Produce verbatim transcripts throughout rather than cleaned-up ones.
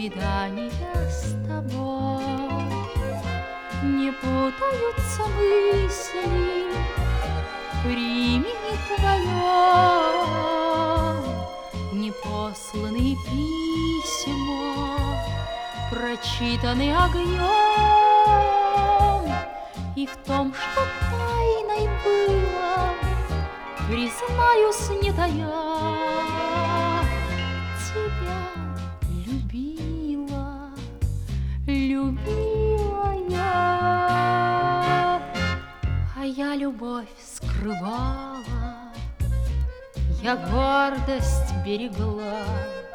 свидания с тобой. Не путаются мысли при имени твоем, не посланы письма, прочитаны огнем. И в том, что тайной было, признаюсь, не тая, тебя любила, любила я. А я любовь скрывала, я гордость берегла,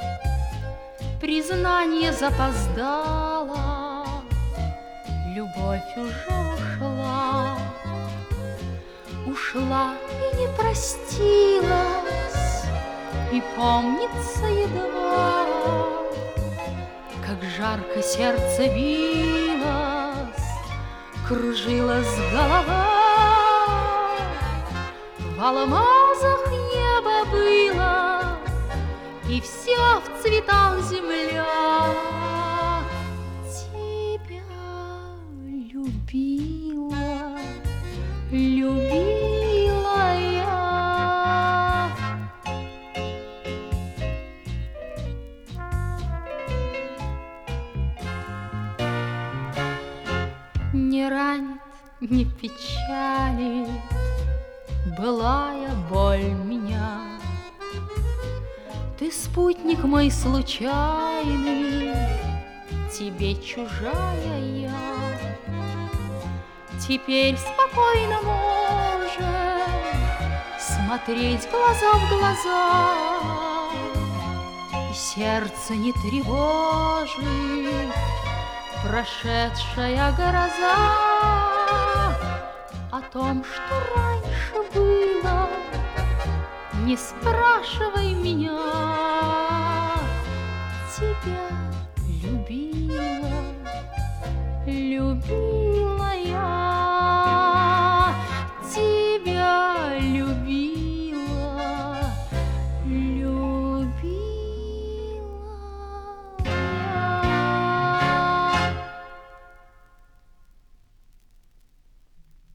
признание запоздало, любовь уже ушла. Ушла и не простилась, и помнится едва, как жарко сердце билось, кружилась голова. В алмазах небо было, и все в цветах земля. Тебя любила, любила я. Не ранит, не печалит былая боль меня. Ты спутник мой случайный, тебе чужая я. Теперь спокойно можем смотреть глаза в глаза, и сердце не тревожит прошедшая гроза. О том, что раньше было, не спрашивай меня. Тебя любила, любила.